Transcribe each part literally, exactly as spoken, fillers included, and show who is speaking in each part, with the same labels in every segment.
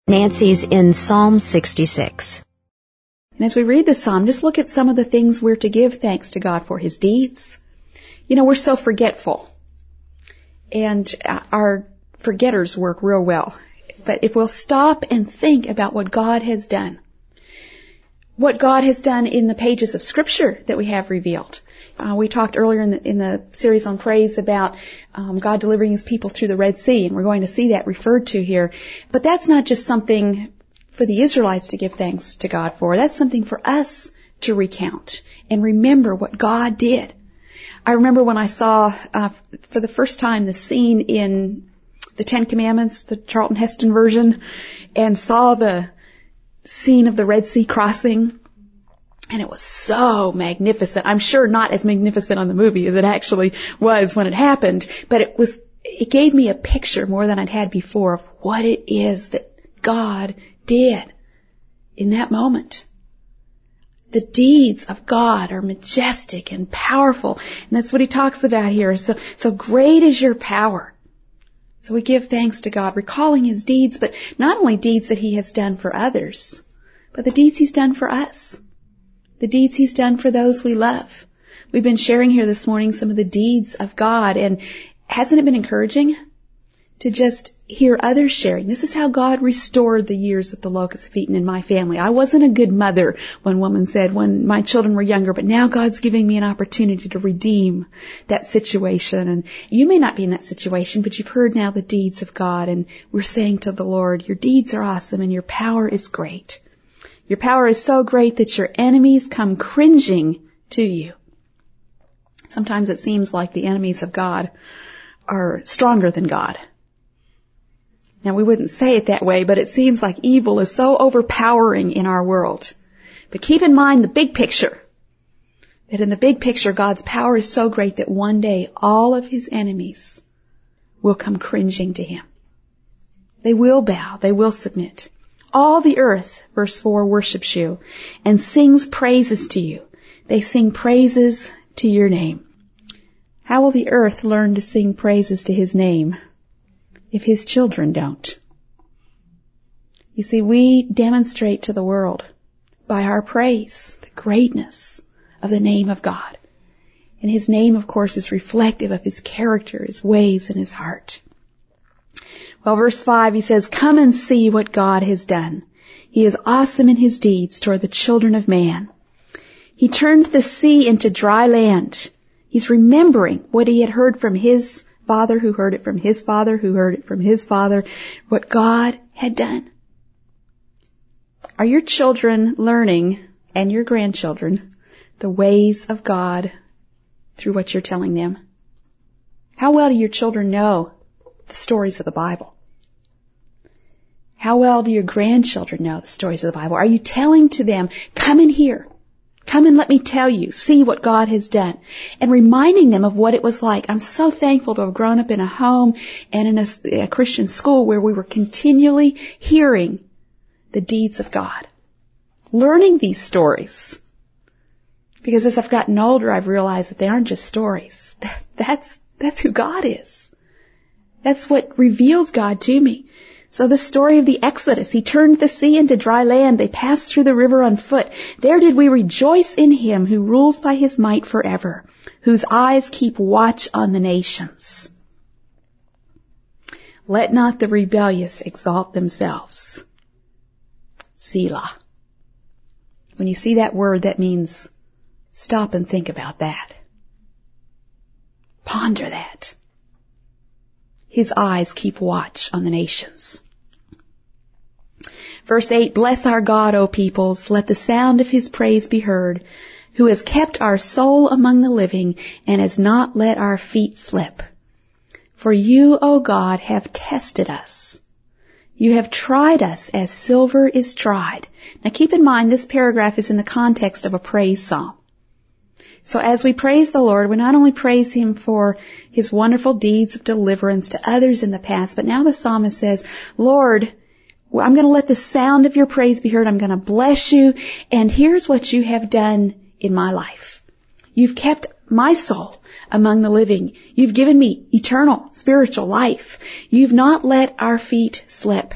Speaker 1: Nancy's in Psalm sixty-six.
Speaker 2: And as we read this psalm, just look at some of the things we're to give thanks to God for. His deeds. You know, we're so forgetful. And our forgetters work real well. But if we'll stop and think about what God has done, what God has done in the pages of Scripture that we have revealed. Uh, we talked earlier in the, in the series on praise about um, God delivering His people through the Red Sea, and we're going to see that referred to here. But that's not just something for the Israelites to give thanks to God for. That's something for us to recount and remember what God did. I remember when I saw uh, for the first time the scene in the Ten Commandments, the Charlton Heston version, and saw the scene of the Red Sea crossing. And it was so magnificent. I'm sure not as magnificent on the movie as it actually was when it happened, but it was, it gave me a picture more than I'd had before of what it is that God did in that moment. The deeds of God are majestic and powerful, and that's what He talks about here. So, so great is your power. So we give thanks to God, recalling His deeds, but not only deeds that He has done for others, but the deeds He's done for us. The deeds He's done for those we love. We've been sharing here this morning some of the deeds of God, and hasn't it been encouraging to just hear others sharing? This is how God restored the years that the locusts have eaten in my family. I wasn't a good mother, one woman said, when my children were younger, but now God's giving me an opportunity to redeem that situation. And you may not be in that situation, but you've heard now the deeds of God, and we're saying to the Lord, your deeds are awesome and your power is great. Your power is so great that your enemies come cringing to you. Sometimes it seems like the enemies of God are stronger than God. Now, we wouldn't say it that way, but it seems like evil is so overpowering in our world. But keep in mind the big picture. That in the big picture, God's power is so great that one day all of His enemies will come cringing to Him. They will bow. They will submit. All the earth, verse four, worships you and sings praises to you. They sing praises to your name. How will the earth learn to sing praises to His name if His children don't? You see, we demonstrate to the world by our praise the greatness of the name of God. And His name, of course, is reflective of His character, His ways, and His heart. Well, verse five, he says, come and see what God has done. He is awesome in His deeds toward the children of man. He turned the sea into dry land. He's remembering what he had heard from his father, who heard it from his father, who heard it from his father, what God had done. Are your children learning, and your grandchildren, the ways of God through what you're telling them? How well do your children know the stories of the Bible? How well do your grandchildren know the stories of the Bible? Are you telling to them, come in here, come and let me tell you, see what God has done, and reminding them of what it was like? I'm so thankful to have grown up in a home and in a, a Christian school where we were continually hearing the deeds of God, learning these stories. Because as I've gotten older, I've realized that they aren't just stories. That's, that's who God is. That's what reveals God to me. So the story of the Exodus, He turned the sea into dry land. They passed through the river on foot. There did we rejoice in Him who rules by His might forever, whose eyes keep watch on the nations. Let not the rebellious exalt themselves. Selah. When you see that word, that means stop and think about that. Ponder that. His eyes keep watch on the nations. Verse eight, bless our God, O peoples. Let the sound of His praise be heard, who has kept our soul among the living and has not let our feet slip. For you, O God, have tested us. You have tried us as silver is tried. Now keep in mind, this paragraph is in the context of a praise psalm. So as we praise the Lord, we not only praise Him for His wonderful deeds of deliverance to others in the past, but now the psalmist says, Lord, I'm going to let the sound of your praise be heard. I'm going to bless you. And here's what you have done in my life. You've kept my soul among the living. You've given me eternal spiritual life. You've not let our feet slip.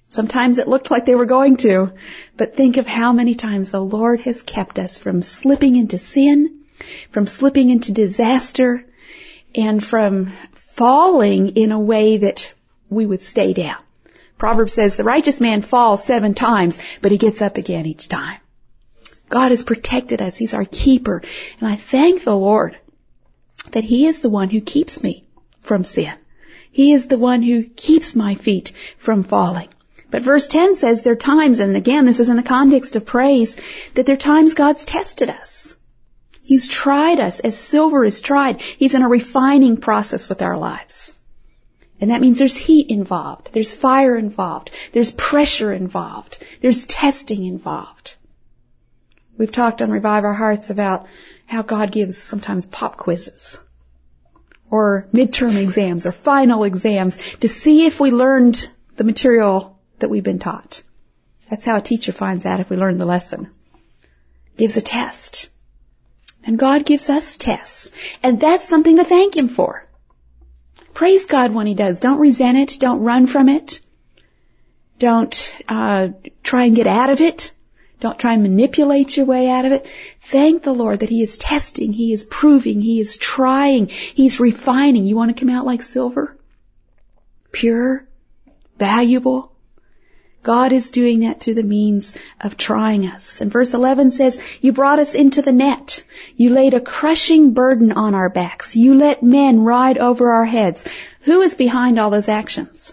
Speaker 2: Sometimes it looked like they were going to, but think of how many times the Lord has kept us from slipping into sin, from slipping into disaster, and from falling in a way that we would stay down. Proverbs says the righteous man falls seven times, but he gets up again each time. God has protected us. He's our keeper. And I thank the Lord that He is the one who keeps me from sin. He is the one who keeps my feet from falling. But verse ten says there are times, and again this is in the context of praise, that there are times God's tested us. He's tried us as silver is tried. He's in a refining process with our lives. And that means there's heat involved. There's fire involved. There's pressure involved. There's testing involved. We've talked on Revive Our Hearts about how God gives sometimes pop quizzes or midterm exams or final exams to see if we learned the material that we've been taught. That's how a teacher finds out if we learned the lesson. Gives a test. And God gives us tests. And that's something to thank Him for. Praise God when He does. Don't resent it. Don't run from it. Don't uh try and get out of it. Don't try and manipulate your way out of it. Thank the Lord that He is testing, He is proving, He is trying, He's refining. You want to come out like silver? Pure? Valuable? God is doing that through the means of trying us. And verse eleven says, you brought us into the net. You laid a crushing burden on our backs. You let men ride over our heads. Who is behind all those actions?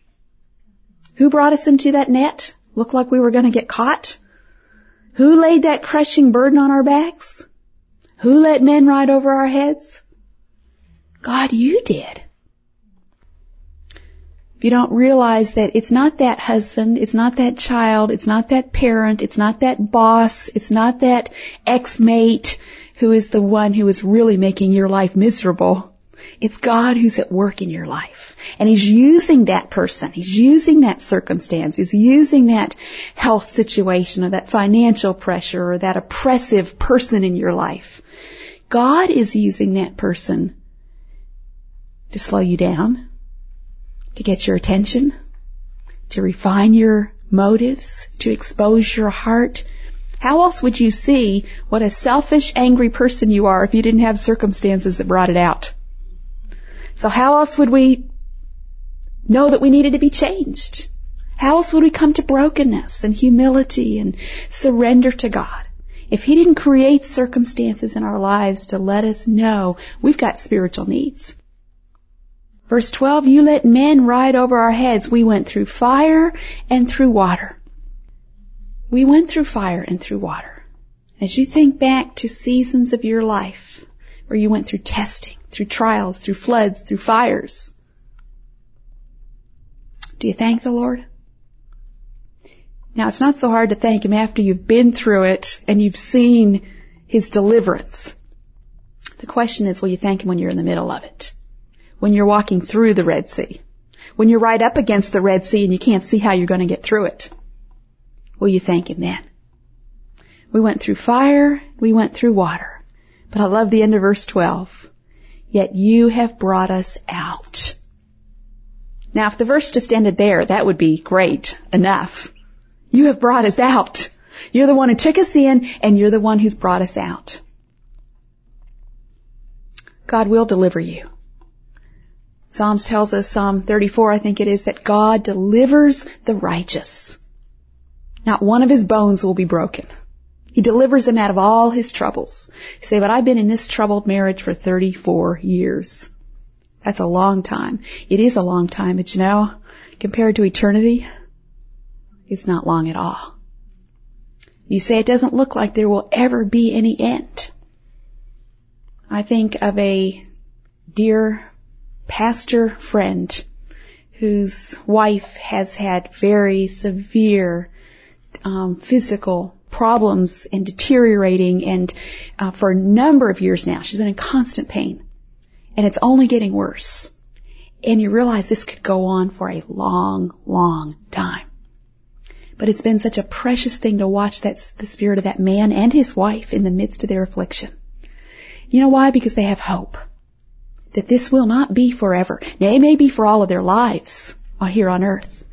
Speaker 2: Who brought us into that net? Looked like we were going to get caught. Who laid that crushing burden on our backs? Who let men ride over our heads? God, you did. If you don't realize that it's not that husband, it's not that child, it's not that parent, it's not that boss, it's not that ex-mate who is the one who is really making your life miserable. It's God who's at work in your life. And He's using that person. He's using that circumstance. He's using that health situation or that financial pressure or that oppressive person in your life. God is using that person to slow you down, to get your attention, to refine your motives, to expose your heart. How else would you see what a selfish, angry person you are if you didn't have circumstances that brought it out? So how else would we know that we needed to be changed? How else would we come to brokenness and humility and surrender to God if He didn't create circumstances in our lives to let us know we've got spiritual needs? Verse twelve, you let men ride over our heads. We went through fire and through water. We went through fire and through water. As you think back to seasons of your life where you went through testing, through trials, through floods, through fires, do you thank the Lord? Now, it's not so hard to thank Him after you've been through it and you've seen His deliverance. The question is, will you thank Him when you're in the middle of it? When you're walking through the Red Sea? When you're right up against the Red Sea and you can't see how you're going to get through it? Will you thank Him then? We went through fire, we went through water. But I love the end of verse twelve. Yet you have brought us out. Now, if the verse just ended there, that would be great enough. You have brought us out. You're the one who took us in, and you're the one who's brought us out. God will deliver you. Psalms tells us, Psalm thirty-four, I think it is, that God delivers the righteous. Not one of his bones will be broken. He delivers him out of all his troubles. You say, but I've been in this troubled marriage for thirty-four years. That's a long time. It is a long time, but you know, compared to eternity, it's not long at all. You say it doesn't look like there will ever be any end. I think of a dear pastor friend whose wife has had very severe um, physical problems and deteriorating, and uh, for a number of years now she's been in constant pain, and it's only getting worse. And you realize this could go on for a long, long time. But it's been such a precious thing to watch that the spirit of that man and his wife in the midst of their affliction. You know why? Because they have hope that this will not be forever. Now, it may be for all of their lives here on earth,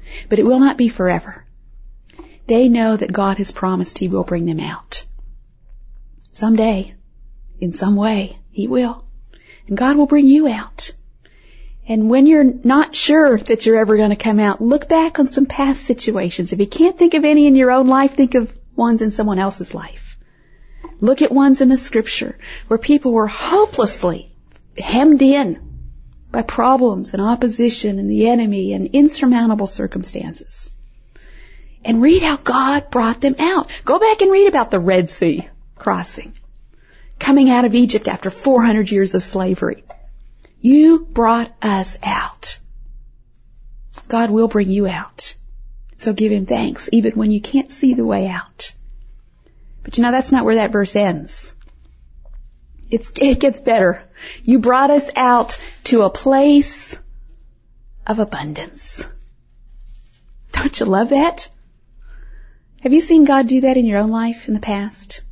Speaker 2: but it will not be forever. They know that God has promised He will bring them out. Someday, in some way, He will. And God will bring you out. And when you're not sure that you're ever going to come out, look back on some past situations. If you can't think of any in your own life, think of ones in someone else's life. Look at ones in the Scripture where people were hopelessly hemmed in by problems and opposition and the enemy and insurmountable circumstances. And read how God brought them out. Go back and read about the Red Sea crossing, coming out of Egypt after four hundred years of slavery. You brought us out. God will bring you out. So give Him thanks, even when you can't see the way out. But you know, that's not where that verse ends. It's, it gets better. You brought us out to a place of abundance. Don't you love that? Have you seen God do that in your own life in the past?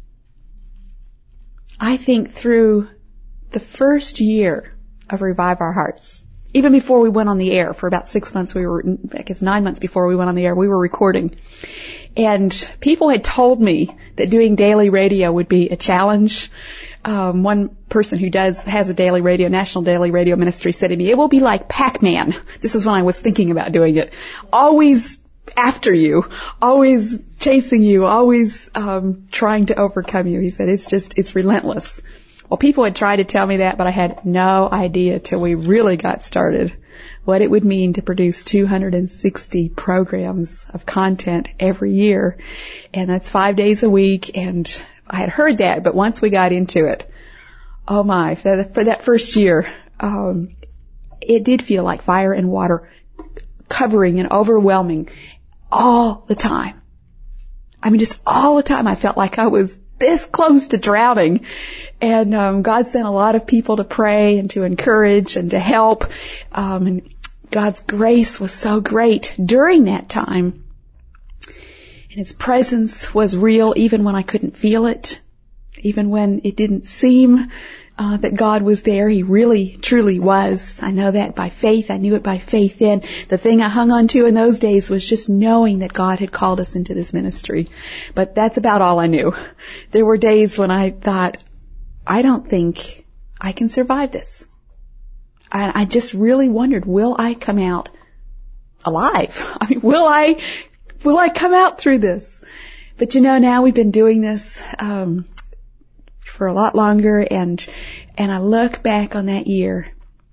Speaker 2: I think through the first year of Revive Our Hearts, even before we went on the air, for about six months, we were, I guess nine months before we went on the air, we were recording. And people had told me that doing daily radio would be a challenge. Um, one person who does, has a daily radio, national daily radio ministry said to me, it will be like Pac-Man. This is when I was thinking about doing it. Always after you, always chasing you, always, um, trying to overcome you. He said, it's just, it's relentless. Well, people had tried to tell me that, but I had no idea till we really got started what it would mean to produce two hundred sixty programs of content every year. And that's five days a week. And I had heard that, but once we got into it, oh my, for, for that first year, um, it did feel like fire and water covering and overwhelming all the time. I mean, just all the time I felt like I was this close to drowning. And um, God sent a lot of people to pray and to encourage and to help. Um, and God's grace was so great during that time. And His presence was real even when I couldn't feel it. Even when it didn't seem uh, that God was there, He really, truly was. I know that by faith. I knew it by faith then. The thing I hung on to in those days was just knowing that God had called us into this ministry. But that's about all I knew. There were days when I thought, I don't think I can survive this. And I just really wondered, will I come out alive? I mean, will I, will I come out through this? But you know, now we've been doing this, um, for a lot longer, and, and I look back on that year.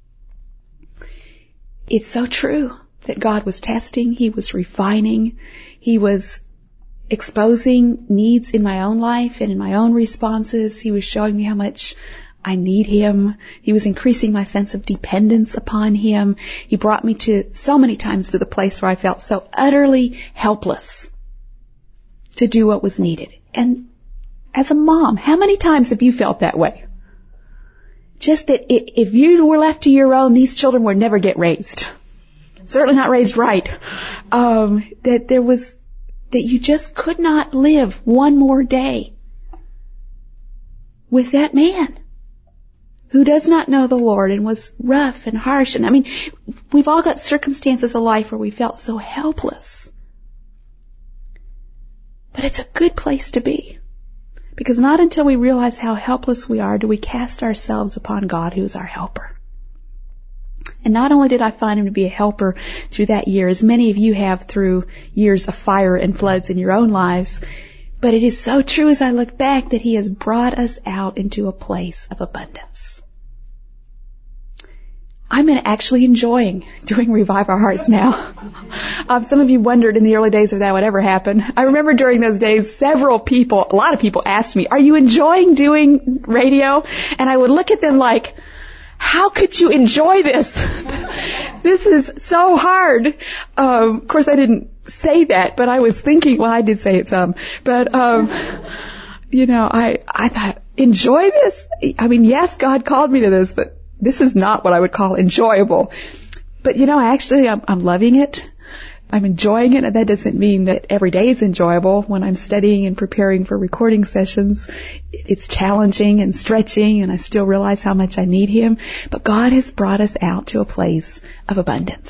Speaker 2: It's so true that God was testing, He was refining, He was exposing needs in my own life and in my own responses. He was showing me how much I need Him. He was increasing my sense of dependence upon Him. He brought me to so many times to the place where I felt so utterly helpless to do what was needed. And as a mom, how many times have you felt that way? Just that if you were left to your own, these children would never get raised. Certainly not raised right. Um, that there was, that you just could not live one more day with that man who does not know the Lord and was rough and harsh. And I mean, we've all got circumstances of life where we felt so helpless. But it's a good place to be. Because not until we realize how helpless we are do we cast ourselves upon God, who is our helper. And not only did I find Him to be a helper through that year, as many of you have through years of fire and floods in your own lives, but it is so true as I look back that He has brought us out into a place of abundance. I'm actually enjoying doing Revive Our Hearts now. Um, some of you wondered in the early days if that would ever happen. I remember during those days, several people, a lot of people asked me, are you enjoying doing radio? And I would look at them like, how could you enjoy this? This is so hard. Um, of course, I didn't say that, but I was thinking, well, I did say it some, but, um, you know, I, I thought, enjoy this? I mean, yes, God called me to this, but this is not what I would call enjoyable. But you know, actually, I'm, I'm loving it. I'm enjoying it. And that doesn't mean that every day is enjoyable. When I'm studying and preparing for recording sessions, it's challenging and stretching, and I still realize how much I need Him. But God has brought us out to a place of abundance.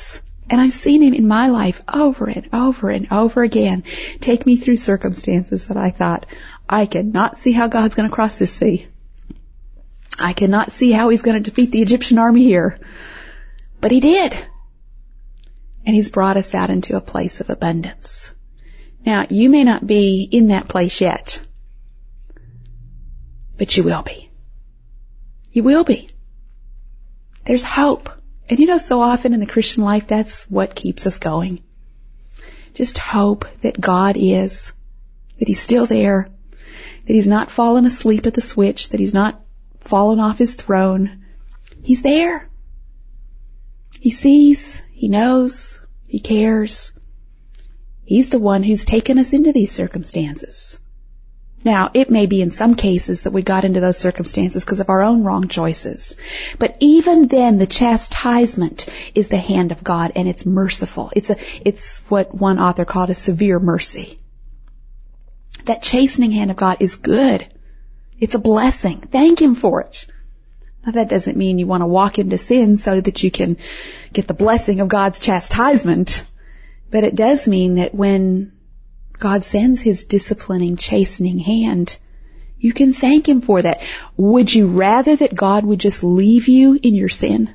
Speaker 2: And I've seen Him in my life over and over and over again take me through circumstances that I thought, I cannot see how God's going to cross this sea. I cannot see how He's going to defeat the Egyptian army here. But He did. And He's brought us out into a place of abundance. Now, you may not be in that place yet, but you will be. You will be. There's hope. And you know, so often in the Christian life, that's what keeps us going. Just hope that God is, that He's still there, that He's not fallen asleep at the switch, that He's not fallen off His throne. He's there. He sees, He knows, He cares. He's the one who's taken us into these circumstances. Now, it may be in some cases that we got into those circumstances because of our own wrong choices. But even then, the chastisement is the hand of God, and it's merciful. It's a, it's what one author called a severe mercy. That chastening hand of God is good. It's a blessing. Thank Him for it. Now, that doesn't mean you want to walk into sin so that you can get the blessing of God's chastisement. But it does mean that when God sends His disciplining, chastening hand, you can thank Him for that. Would you rather that God would just leave you in your sin?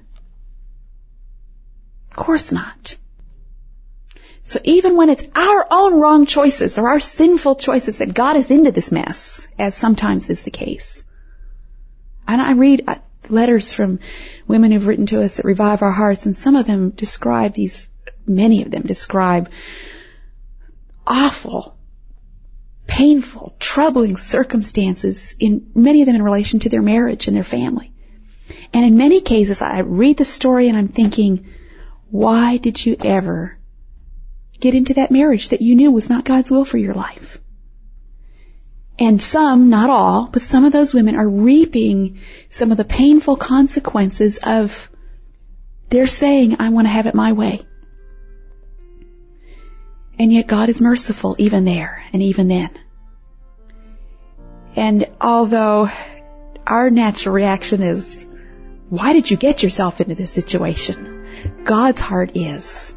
Speaker 2: Of course not. So even when it's our own wrong choices or our sinful choices that got us into this mess, as sometimes is the case. And I read letters from women who've written to us at Revive Our Hearts, and some of them describe these, many of them describe awful, painful, troubling circumstances, in many of them in relation to their marriage and their family. And in many cases, I read the story and I'm thinking, why did you ever get into that marriage that you knew was not God's will for your life? And some, not all, but some of those women are reaping some of the painful consequences of their saying, I want to have it my way. And yet God is merciful even there and even then. And although our natural reaction is, why did you get yourself into this situation? God's heart is,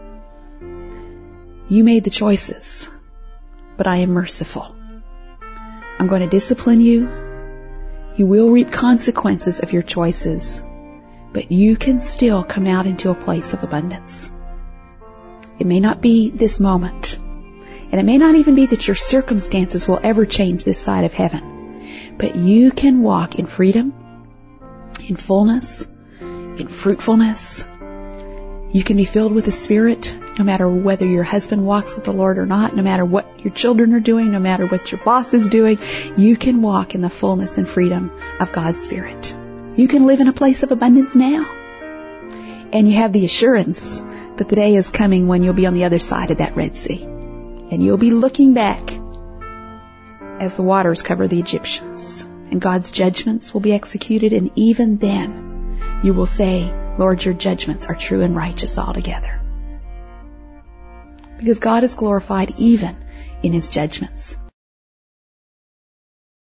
Speaker 2: you made the choices, but I am merciful. I'm going to discipline you. You will reap consequences of your choices, but you can still come out into a place of abundance. It may not be this moment, and it may not even be that your circumstances will ever change this side of heaven, but you can walk in freedom, in fullness, in fruitfulness. You can be filled with the Spirit, no matter whether your husband walks with the Lord or not, no matter what your children are doing, no matter what your boss is doing. You can walk in the fullness and freedom of God's Spirit. You can live in a place of abundance now. And you have the assurance that the day is coming when you'll be on the other side of that Red Sea. And you'll be looking back as the waters cover the Egyptians. And God's judgments will be executed. And even then, you will say, Lord, your judgments are true and righteous altogether. Because God is glorified even in His judgments.